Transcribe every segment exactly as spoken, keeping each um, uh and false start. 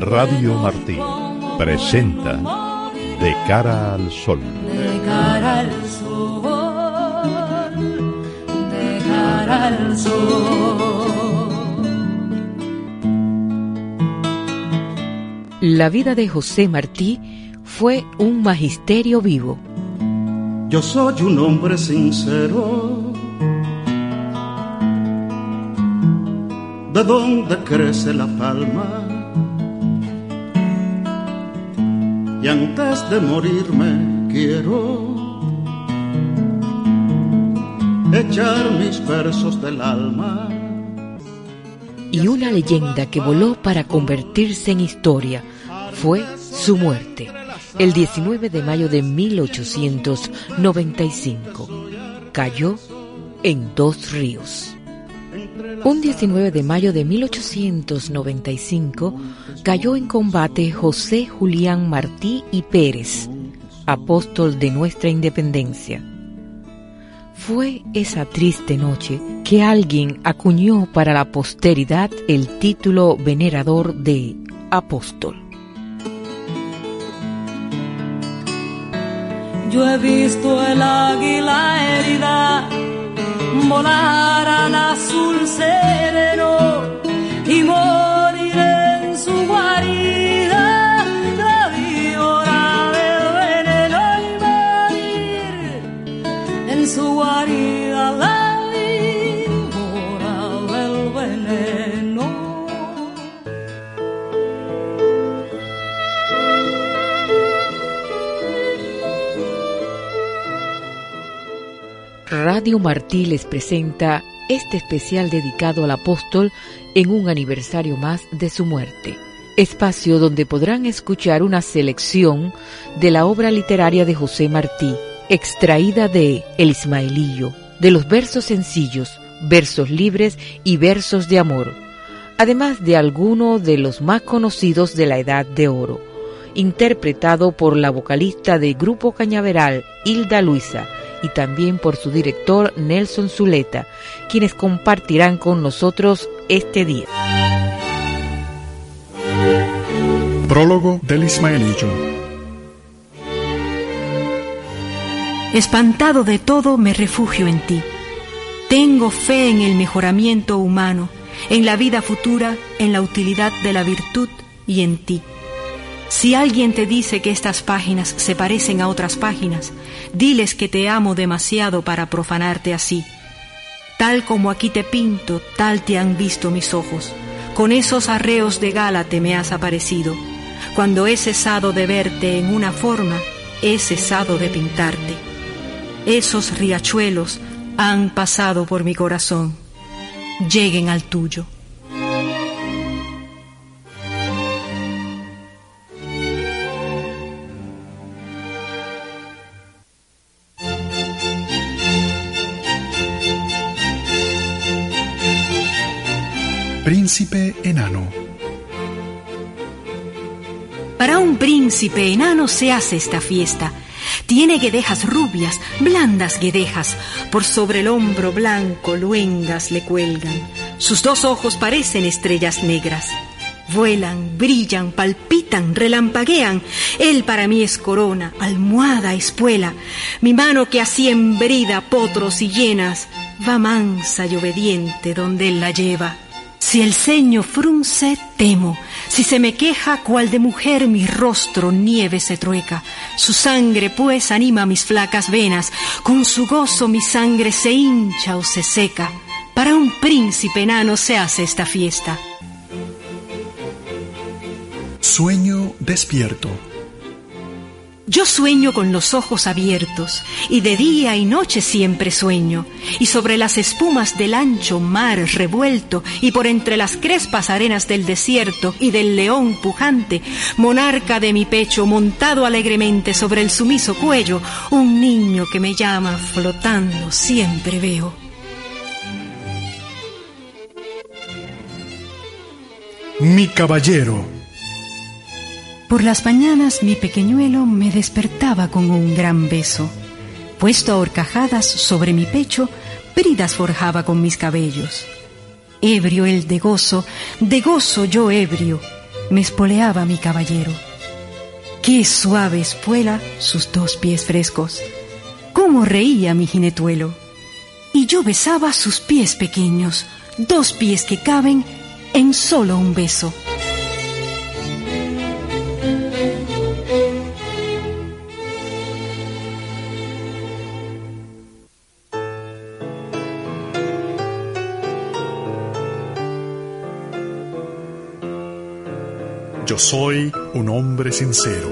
Radio Martí presenta De cara al sol. De cara al sol, de cara al sol. La vida de José Martí fue un magisterio vivo. Yo soy un hombre sincero, de donde crece la palma, y antes de morirme quiero echar mis versos del alma. Y una leyenda que voló para convertirse en historia fue su muerte, el diecinueve de mayo de mil ochocientos noventa y cinco. Cayó en Dos Ríos. Un diecinueve de mayo de mil ochocientos noventa y cinco cayó en combate José Julián Martí y Pérez, apóstol de nuestra independencia. Fue esa triste noche que alguien acuñó para la posteridad el título venerador de apóstol. Yo he visto el águila herida volar al azul sereno y morir en su guarida, la víbora del veneno y morir en su guarida, la víbora del veneno. Radio Martí les presenta este especial dedicado al apóstol en un aniversario más de su muerte. Espacio donde podrán escuchar una selección de la obra literaria de José Martí, extraída de El Ismaelillo, de los versos sencillos, versos libres y versos de amor, además de algunos de los más conocidos de la Edad de Oro, interpretado por la vocalista de Grupo Cañaveral, Hilda Luisa, y también por su director Nelson Zuleta, quienes compartirán con nosotros este día. Prólogo del Ismaelillo. Espantado de todo, me refugio en ti. Tengo fe en el mejoramiento humano, en la vida futura, en la utilidad de la virtud y en ti. Si alguien te dice que estas páginas se parecen a otras páginas, diles que te amo demasiado para profanarte así. Tal como aquí te pinto, tal te han visto mis ojos. Con esos arreos de gala te me has aparecido. Cuando he cesado de verte en una forma, he cesado de pintarte. Esos riachuelos han pasado por mi corazón. Lleguen al tuyo. Príncipe enano. Para un príncipe enano se hace esta fiesta. Tiene guedejas rubias, blandas guedejas, por sobre el hombro blanco luengas le cuelgan. Sus dos ojos parecen estrellas negras. Vuelan, brillan, palpitan, relampaguean. Él para mí es corona, almohada, espuela. Mi mano que así embrida potros y llenas, va mansa y obediente donde él la lleva. Si el ceño frunce, temo. Si se me queja, cual de mujer mi rostro nieve se trueca. Su sangre, pues, anima mis flacas venas. Con su gozo mi sangre se hincha o se seca. Para un príncipe enano se hace esta fiesta. Sueño despierto. Yo sueño con los ojos abiertos, y de día y noche siempre sueño, y sobre las espumas del ancho mar revuelto, y por entre las crespas arenas del desierto y del león pujante, monarca de mi pecho, montado alegremente sobre el sumiso cuello, un niño que me llama flotando siempre veo. Mi caballero. Por las mañanas mi pequeñuelo me despertaba con un gran beso. Puesto a horcajadas sobre mi pecho, bridas forjaba con mis cabellos. Ebrio él de gozo, de gozo yo ebrio. me espoleaba mi caballero. Qué suave espuela sus dos pies frescos, cómo reía mi jinetuelo. Y yo besaba sus pies pequeños, dos pies que caben en solo un beso. Yo soy un hombre sincero.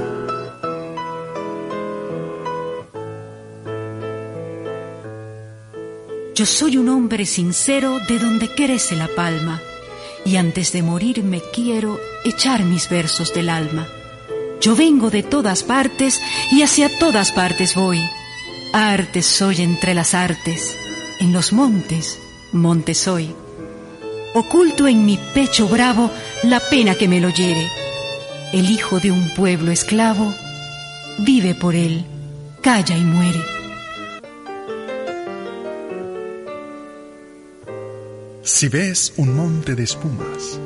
Yo soy un hombre sincero de donde crece la palma, y antes de morir me quiero echar mis versos del alma. Yo vengo de todas partes y hacia todas partes voy. Arte soy entre las artes, en los montes, monte soy. Oculto en mi pecho bravo la pena que me lo hiere. El hijo de un pueblo esclavo vive por él, calla y muere. Si ves un monte de espumas.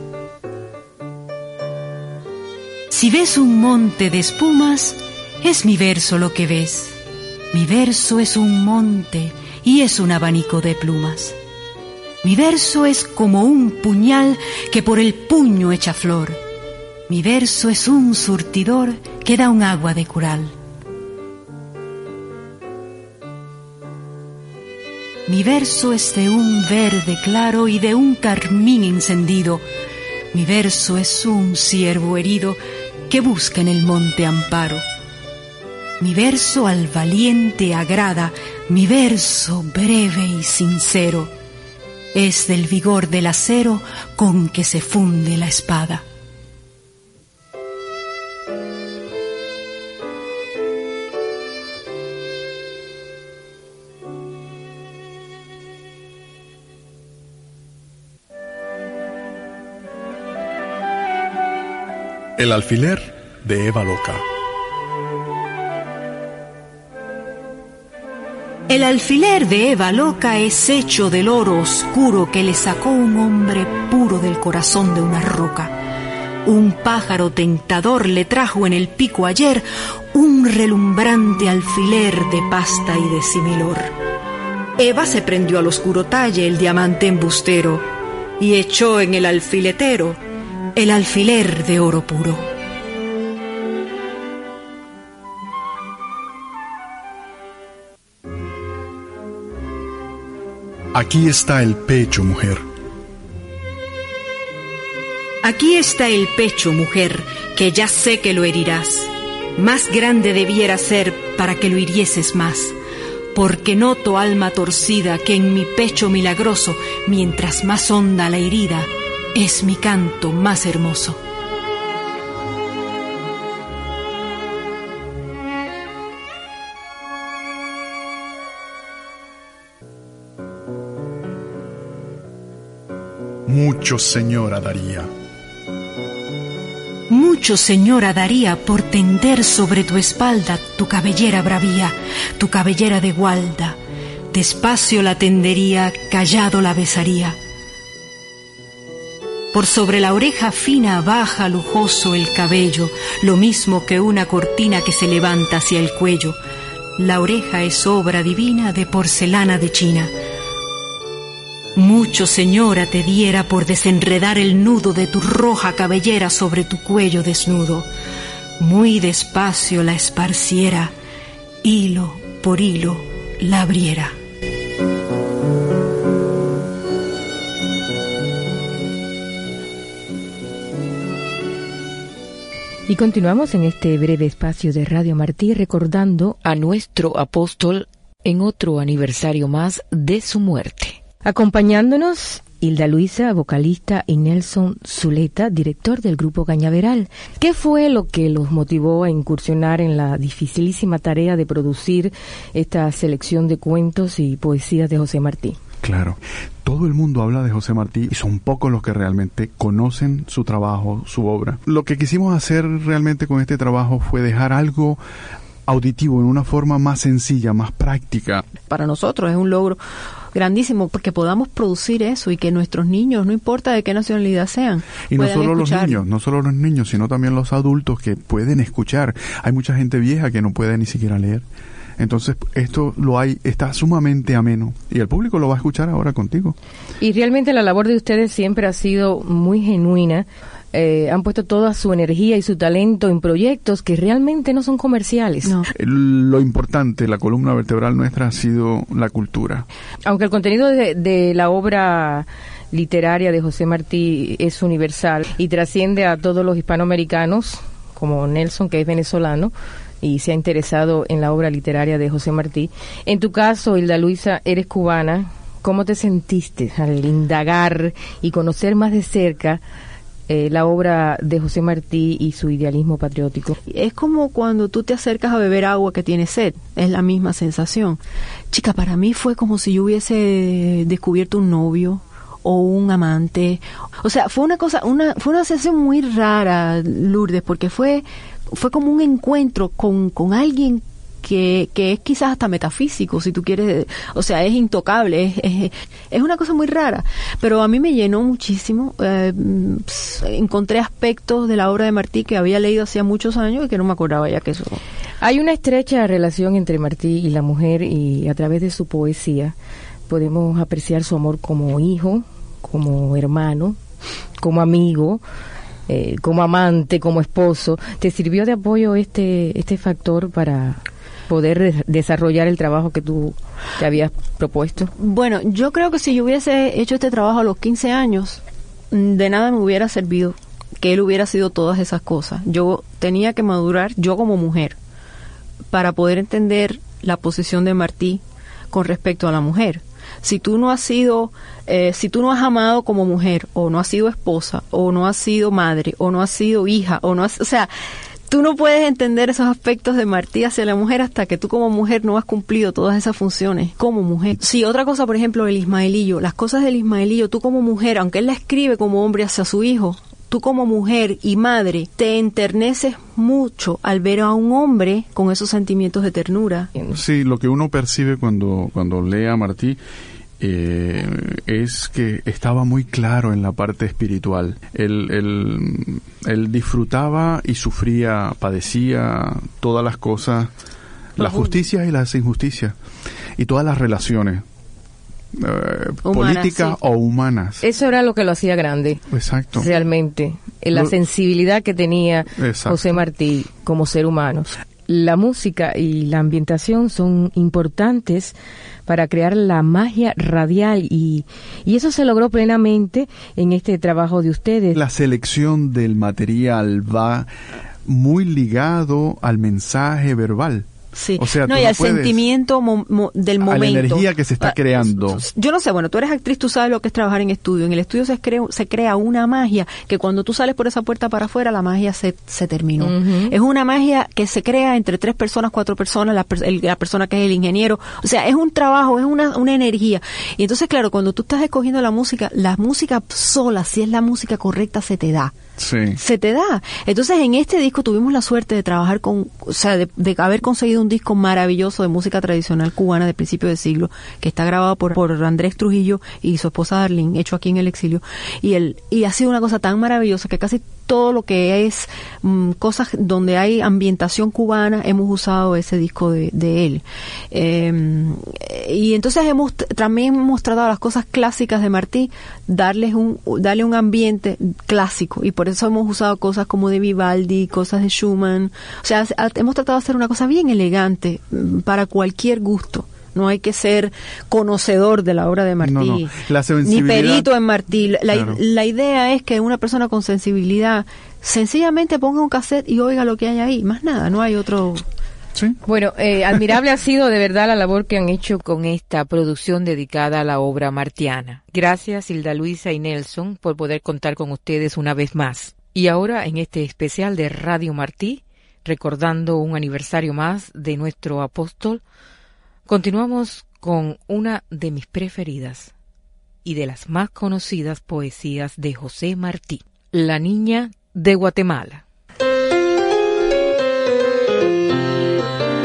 Si ves un monte de espumas, es mi verso lo que ves. Mi verso es un monte y es un abanico de plumas. Mi verso es como un puñal que por el puño echa flor. Mi verso es un surtidor que da un agua de cural. Mi verso es de un verde claro y de un carmín encendido. Mi verso es un ciervo herido que busca en el monte amparo. Mi verso al valiente agrada, mi verso breve y sincero. Es del vigor del acero con que se funde la espada. El alfiler de Eva Loca. El alfiler de Eva Loca es hecho del oro oscuro que le sacó un hombre puro del corazón de una roca. Un pájaro tentador le trajo en el pico ayer un relumbrante alfiler de pasta y de similor. Eva se prendió al oscuro talle el diamante embustero y echó en el alfiletero el alfiler de oro puro. Aquí está el pecho, mujer. Aquí está el pecho, mujer, que ya sé que lo herirás. Más grande debiera ser para que lo hirieses más, porque noto, alma torcida, que en mi pecho milagroso, mientras más honda la herida, es mi canto más hermoso. Mucho, señora, daría. Mucho, señora, daría por tender sobre tu espalda tu cabellera bravía, tu cabellera de gualda. Despacio la tendería, callado la besaría. Por sobre la oreja fina baja lujoso el cabello, lo mismo que una cortina que se levanta hacia el cuello. La oreja es obra divina de porcelana de China. Mucho, señora, te diera por desenredar el nudo de tu roja cabellera sobre tu cuello desnudo. Muy despacio la esparciera, hilo por hilo la abriera. Y continuamos en este breve espacio de Radio Martí recordando a nuestro apóstol en otro aniversario más de su muerte. Acompañándonos, Hilda Luisa, vocalista, y Nelson Zuleta, director del grupo Cañaveral. ¿Qué fue lo que los motivó a incursionar en la dificilísima tarea de producir esta selección de cuentos y poesías de José Martí? Claro, todo el mundo habla de José Martí y son pocos los que realmente conocen su trabajo, su obra. Lo que quisimos hacer realmente con este trabajo fue dejar algo auditivo en una forma más sencilla, más práctica. Para nosotros es un logro grandísimo porque podamos producir eso y que nuestros niños, no importa de qué nacionalidad sean, y no solo escuchar. los niños, no solo los niños, sino también los adultos que pueden escuchar. Hay mucha gente vieja que no puede ni siquiera leer. Entonces esto lo hay, está sumamente ameno y el público lo va a escuchar ahora contigo. Y realmente la labor de ustedes siempre ha sido muy genuina. Eh, han puesto toda su energía y su talento en proyectos que realmente no son comerciales. No. Lo importante, la columna vertebral nuestra ha sido la cultura. Aunque el contenido de, de la obra literaria de José Martí es universal y trasciende a todos los hispanoamericanos, como Nelson, que es venezolano, y se ha interesado en la obra literaria de José Martí. En tu caso, Hilda Luisa, eres cubana. ¿Cómo te sentiste al indagar y conocer más de cerca eh, la obra de José Martí y su idealismo patriótico? Es como cuando tú te acercas a beber agua que tiene sed, es la misma sensación. Chica, para mí fue como si yo hubiese descubierto un novio o un amante. O sea, fue una cosa, una fue una sensación muy rara, Lourdes, porque fue fue como un encuentro con, con alguien que, que es quizás hasta metafísico, si tú quieres, o sea, es intocable, es, es, es una cosa muy rara, pero a mí me llenó muchísimo. Eh, encontré aspectos de la obra de Martí que había leído hacía muchos años y que no me acordaba ya que eso. Hay una estrecha relación entre Martí y la mujer, y a través de su poesía podemos apreciar su amor como hijo, como hermano, como amigo, Eh, como amante, como esposo. ¿Te sirvió de apoyo este este factor para poder de- desarrollar el trabajo que tú te habías propuesto? Bueno, yo creo que si yo hubiese hecho este trabajo a los quince años, de nada me hubiera servido que él hubiera sido todas esas cosas. Yo tenía que madurar, yo como mujer, para poder entender la posición de Martí con respecto a la mujer. Si tú no has sido, eh, si tú no has amado como mujer, o no has sido esposa, o no has sido madre, o no has sido hija, o no has, o sea, tú no puedes entender esos aspectos de Martí hacia la mujer hasta que tú como mujer no has cumplido todas esas funciones como mujer. Sí, otra cosa, por ejemplo, el Ismaelillo, las cosas del Ismaelillo, tú como mujer, aunque él la escribe como hombre hacia su hijo, tú como mujer y madre te enterneces mucho al ver a un hombre con esos sentimientos de ternura. Sí, lo que uno percibe cuando, cuando lee a Martí eh, es que estaba muy claro en la parte espiritual. Él, él, él disfrutaba y sufría, padecía todas las cosas, las justicias y las injusticias, y todas las relaciones. Eh, Humanas, políticas sí. o humanas. Eso era lo que lo hacía grande. Exacto. Realmente, en la Lo- sensibilidad que tenía Exacto. José Martí como ser humano. La música y la ambientación son importantes para crear la magia radial, y, y eso se logró plenamente en este trabajo de ustedes. La selección del material va muy ligado al mensaje verbal. Sí, O sea, no, tú y no al puedes- sentimiento mo- mo- del a la momento. energía que se está Ah, creando. Yo no sé, bueno, tú eres actriz, tú sabes lo que es trabajar en estudio. En el estudio se crea, se crea una magia que cuando tú sales por esa puerta para afuera, la magia se, se terminó. Ujú. Es una magia que se crea entre tres personas, cuatro personas, la, per- el- la persona que es el ingeniero. O sea, es un trabajo, es una, una energía. Y entonces, claro, cuando tú estás escogiendo la música, la música sola, si es la música correcta, se te da. Sí. Se te da. Entonces, en este disco tuvimos la suerte de trabajar con, o sea, de, de haber conseguido un disco maravilloso de música tradicional cubana de principio de siglo, que está grabado por, por Andrés Trujillo y su esposa Darlene, hecho aquí en el exilio. Y el, y ha sido una cosa tan maravillosa que casi todo lo que es mm, cosas donde hay ambientación cubana, hemos usado ese disco de, de él. Eh, y entonces hemos t- también hemos tratado las cosas clásicas de Martí, darles un, darle un ambiente clásico, y por eso hemos usado cosas como de Vivaldi, cosas de Schumann. O sea, ha- hemos tratado de hacer una cosa bien elegante mm, para cualquier gusto. No hay que ser conocedor de la obra de Martí, No, no. La ni sensibilidad- perito en Martí. La, Claro. la idea es que una persona con sensibilidad sencillamente ponga un cassette y oiga lo que hay ahí. Más nada, no hay otro... Sí. Bueno, eh, admirable ha sido de verdad la labor que han hecho con esta producción dedicada a la obra martiana. Gracias, Hilda Luisa y Nelson, por poder contar con ustedes una vez más. Y ahora, en este especial de Radio Martí, recordando un aniversario más de nuestro apóstol, continuamos con una de mis preferidas y de las más conocidas poesías de José Martí, La Niña de Guatemala.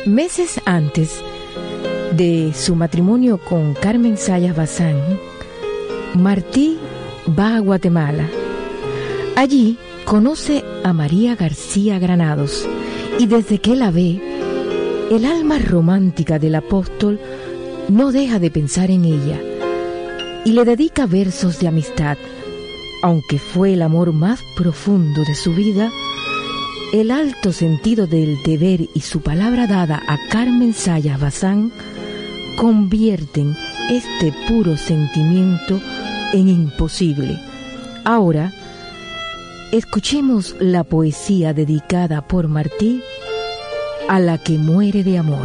Meses antes de su matrimonio con Carmen Zayas Bazán, Martí va a Guatemala. Allí conoce a María García Granados y desde que la ve, el alma romántica del apóstol no deja de pensar en ella y le dedica versos de amistad. Aunque fue el amor más profundo de su vida, el alto sentido del deber y su palabra dada a Carmen Zayas Bazán convierten este puro sentimiento en imposible. Ahora, escuchemos la poesía dedicada por Martí a la que muere de amor.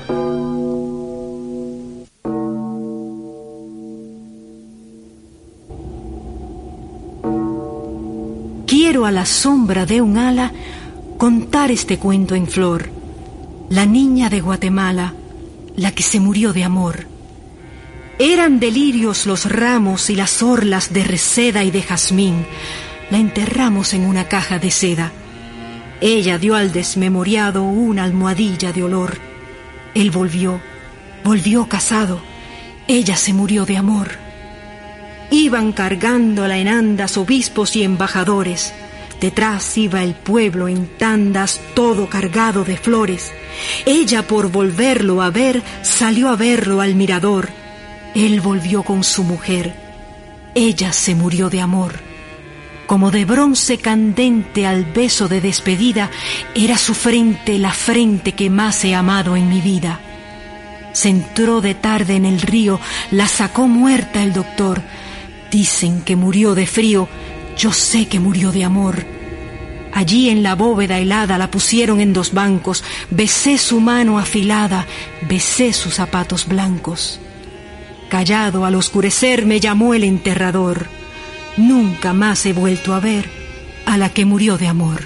Quiero a la sombra de un ala contar este cuento en flor. La niña de Guatemala, la que se murió de amor. Eran delirios los ramos y las orlas de reseda y de jazmín. La enterramos en una caja de seda. Ella dio al desmemoriado una almohadilla de olor. Él volvió, volvió casado. Ella se murió de amor. Iban cargándola en andas obispos y embajadores. Detrás iba el pueblo en tandas, todo cargado de flores. Ella, por volverlo a ver, salió a verlo al mirador. Él volvió con su mujer. Ella se murió de amor. Como de bronce candente al beso de despedida, era su frente la frente que más he amado en mi vida. Se entró de tarde en el río, la sacó muerta el doctor. Dicen que murió de frío, yo sé que murió de amor. Allí en la bóveda helada la pusieron en dos bancos. Besé su mano afilada, besé sus zapatos blancos. Callado al oscurecer me llamó el enterrador. Nunca más he vuelto a ver a la que murió de amor.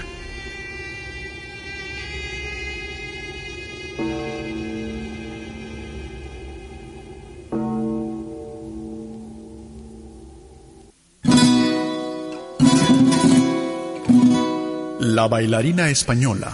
La bailarina española.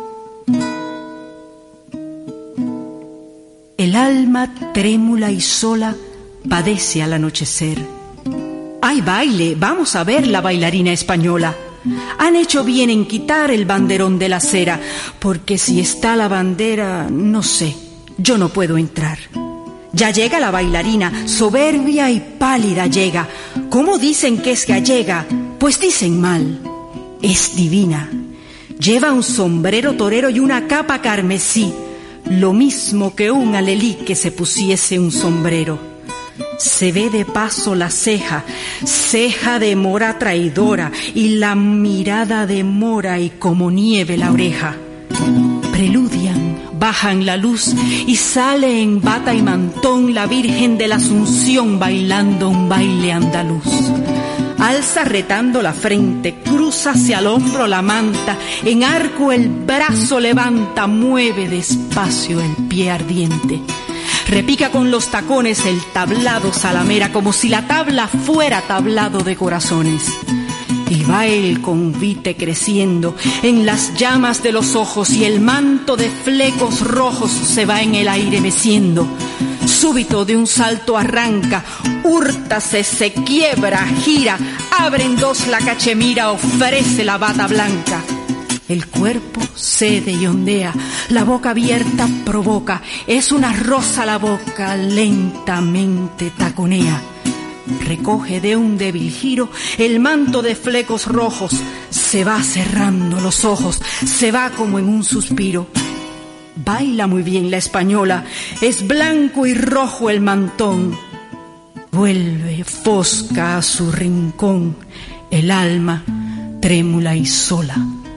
El alma trémula y sola padece al anochecer. ¡Hay baile! Vamos a ver la bailarina española. Han hecho bien en quitar el banderón de la acera, porque si está la bandera, no sé, yo no puedo entrar. Ya llega la bailarina, soberbia y pálida llega. ¿Cómo dicen que es gallega? Pues dicen mal. Es divina. Lleva un sombrero torero y una capa carmesí, lo mismo que un alelí que se pusiese un sombrero. Se ve de paso la ceja, ceja de mora traidora, y la mirada de mora y como nieve la oreja. Preludian, bajan la luz y sale en bata y mantón la Virgen de la Asunción bailando un baile andaluz. Alza retando la frente, cruza hacia el hombro la manta, en arco el brazo levanta, mueve despacio el pie ardiente. Repica con los tacones el tablado salamera, como si la tabla fuera tablado de corazones. Y va el convite creciendo en las llamas de los ojos, y el manto de flecos rojos se va en el aire meciendo. Súbito de un salto arranca, húrtase, se quiebra, gira, abre en dos la cachemira, ofrece la bata blanca. El cuerpo cede y ondea, la boca abierta provoca, es una rosa la boca, lentamente taconea. Recoge de un débil giro el manto de flecos rojos, se va cerrando los ojos, se va como en un suspiro. Baila muy bien la española, es blanco y rojo el mantón. Vuelve fosca a su rincón, el alma trémula y sola.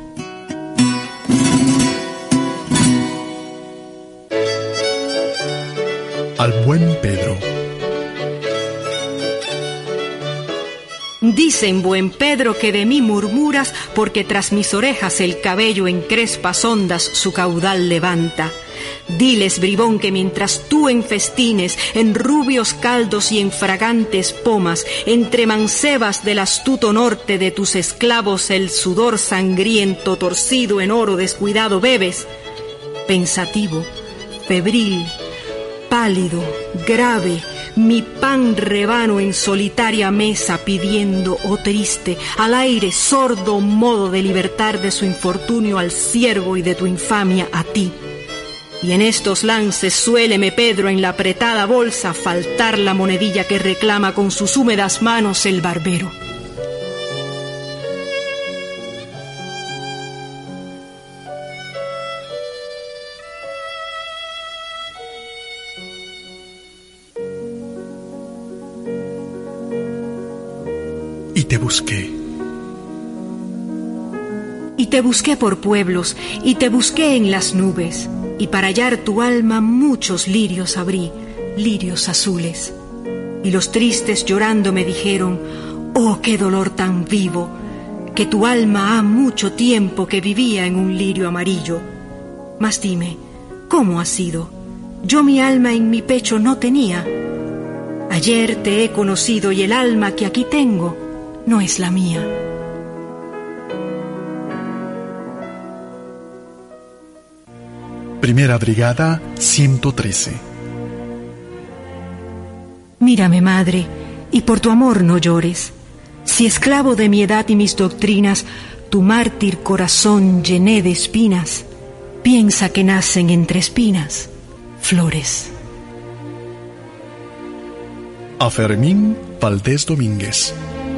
Al buen Pedro. Dicen, buen Pedro, que de mí murmuras, porque tras mis orejas el cabello en crespas ondas su caudal levanta. Diles, bribón, que mientras tú en festines, en rubios caldos y en fragantes pomas, entre mancebas del astuto norte de tus esclavos el sudor sangriento torcido en oro descuidado bebes, pensativo, febril, pálido, grave, mi pan rebano en solitaria mesa pidiendo, oh triste, al aire sordo modo de libertar de su infortunio al siervo y de tu infamia a ti. Y en estos lances suéleme Pedro en la apretada bolsa faltar la monedilla que reclama con sus húmedas manos el barbero. Y te busqué. Y te busqué por pueblos, y te busqué en las nubes, y para hallar tu alma muchos lirios abrí, lirios azules. Y los tristes llorando me dijeron, oh, qué dolor tan vivo, que tu alma ha mucho tiempo que vivía en un lirio amarillo. Mas dime, ¿cómo ha sido? Yo mi alma en mi pecho no tenía. Ayer te he conocido y el alma que aquí tengo no es la mía. Primera Brigada, ciento trece. Mírame, madre, y por tu amor no llores. Si esclavo de mi edad y mis doctrinas, tu mártir corazón llené de espinas, piensa que nacen entre espinas flores. A Fermín Valdés Domínguez.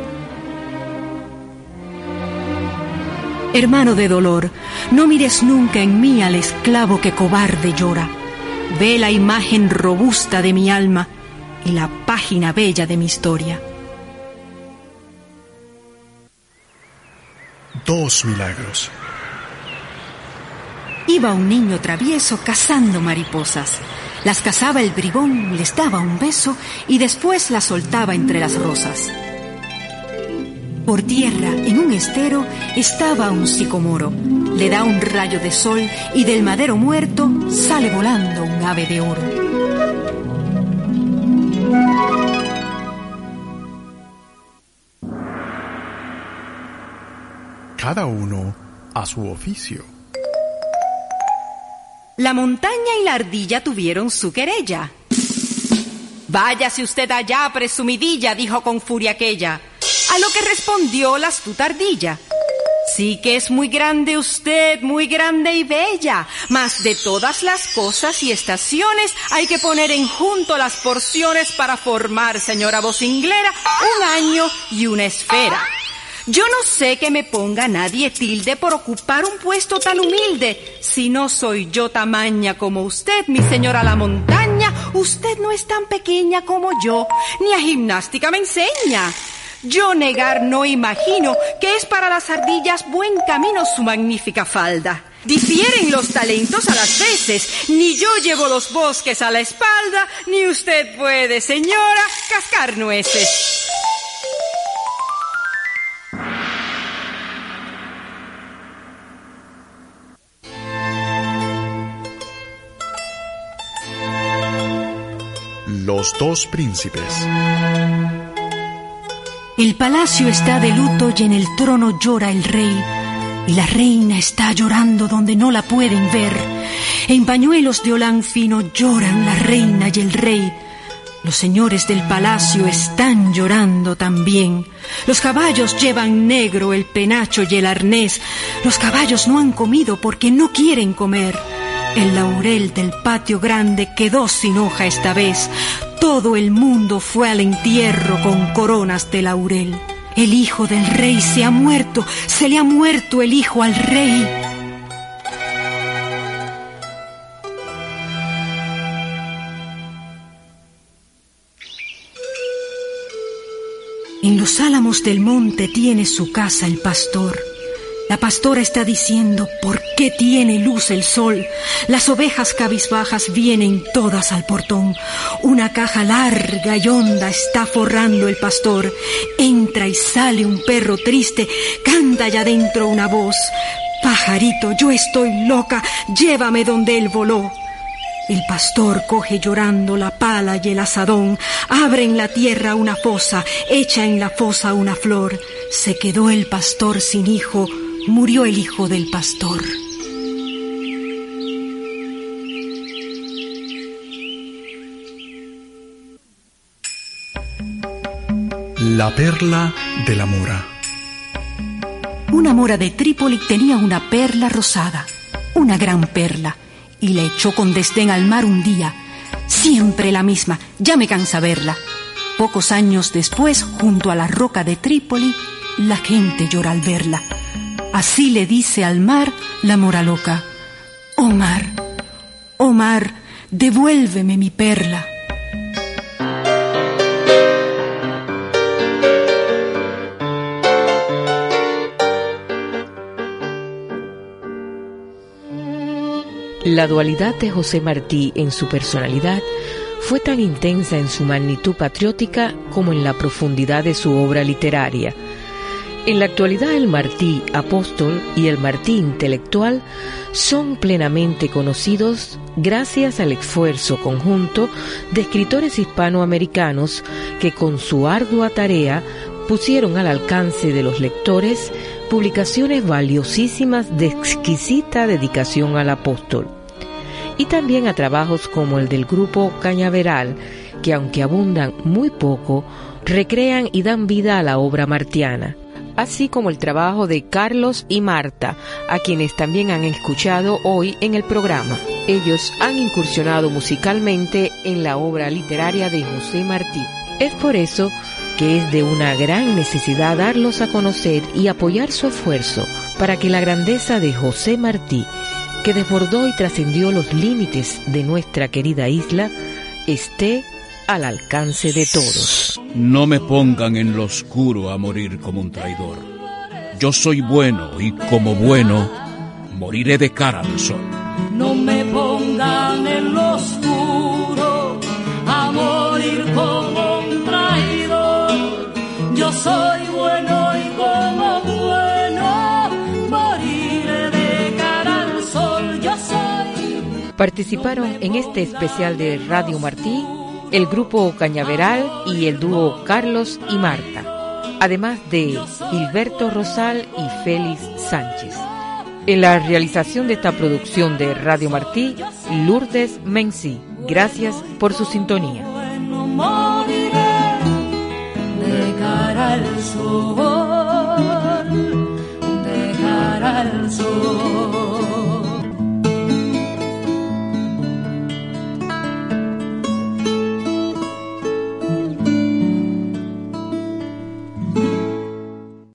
Hermano de dolor, no mires nunca en mí al esclavo que cobarde llora. Ve la imagen robusta de mi alma y la página bella de mi historia. Dos milagros. Iba un niño travieso cazando mariposas. Las cazaba el bribón, les daba un beso y después las soltaba entre las rosas. Por tierra, en un estero, estaba un sicomoro. Le da un rayo de sol y del madero muerto sale volando un ave de oro. Cada uno a su oficio. La montaña y la ardilla tuvieron su querella. Váyase usted allá, presumidilla, dijo con furia aquella. A lo que respondió la astuta ardilla. Sí que es muy grande usted, muy grande y bella, mas de todas las cosas y estaciones hay que poner en junto las porciones para formar, señora vocinglera, un año y una esfera. Yo no sé que me ponga nadie tilde por ocupar un puesto tan humilde. Si no soy yo tamaña como usted, mi señora la montaña, usted no es tan pequeña como yo, ni a gimnástica me enseña. Yo negar no imagino que es para las ardillas buen camino su magnífica falda. Difieren los talentos a las veces, ni yo llevo los bosques a la espalda, ni usted puede, señora, cascar nueces. Los dos príncipes. El palacio está de luto y en el trono llora el rey, y la reina está llorando donde no la pueden ver. En pañuelos de holán fino lloran la reina y el rey. Los señores del palacio están llorando también. Los caballos llevan negro el penacho y el arnés. Los caballos no han comido porque no quieren comer. El laurel del patio grande quedó sin hoja esta vez. Todo el mundo fue al entierro con coronas de laurel. El hijo del rey se ha muerto, se le ha muerto el hijo al rey. En los álamos del monte tiene su casa el pastor. La pastora está diciendo, ¿por qué tiene luz el sol? Las ovejas cabizbajas vienen todas al portón. Una caja larga y honda está forrando el pastor. Entra y sale un perro triste, canta allá adentro una voz. Pajarito, yo estoy loca, llévame donde él voló. El pastor coge llorando la pala y el azadón, abre en la tierra una fosa, echa en la fosa una flor. Se quedó el pastor sin hijo, murió el hijo del pastor. La perla de la mora. Una mora de Trípoli tenía una perla rosada, una gran perla, y la echó con desdén al mar un día. Siempre la misma, ya me cansa verla. Pocos años después, junto a la roca de Trípoli, la gente llora al verla. Así le dice al mar la mora loca: oh mar, oh mar, devuélveme mi perla. La dualidad de José Martí en su personalidad fue tan intensa en su magnitud patriótica como en la profundidad de su obra literaria. En la actualidad, el Martí apóstol y el Martí intelectual son plenamente conocidos gracias al esfuerzo conjunto de escritores hispanoamericanos que con su ardua tarea pusieron al alcance de los lectores publicaciones valiosísimas de exquisita dedicación al apóstol, y también a trabajos como el del grupo Cañaveral, que aunque abundan muy poco, recrean y dan vida a la obra martiana, así como el trabajo de Carlos y Marta, a quienes también han escuchado hoy en el programa. Ellos han incursionado musicalmente en la obra literaria de José Martí. Es por eso que es de una gran necesidad darlos a conocer y apoyar su esfuerzo para que la grandeza de José Martí, que desbordó y trascendió los límites de nuestra querida isla, esté al alcance de todos. No me pongan en lo oscuro a morir como un traidor. Yo soy bueno y como bueno moriré de cara al sol. No me pongan en lo oscuro a morir como un traidor. Yo soy bueno y como bueno moriré de cara al sol. Yo soy. Participaron en este especial de Radio Martí el grupo Cañaveral y el dúo Carlos y Marta, además de Gilberto Rosal y Félix Sánchez. En la realización de esta producción de Radio Martí, Lourdes Mencí. Gracias por su sintonía. De cara al sol, de cara al sol.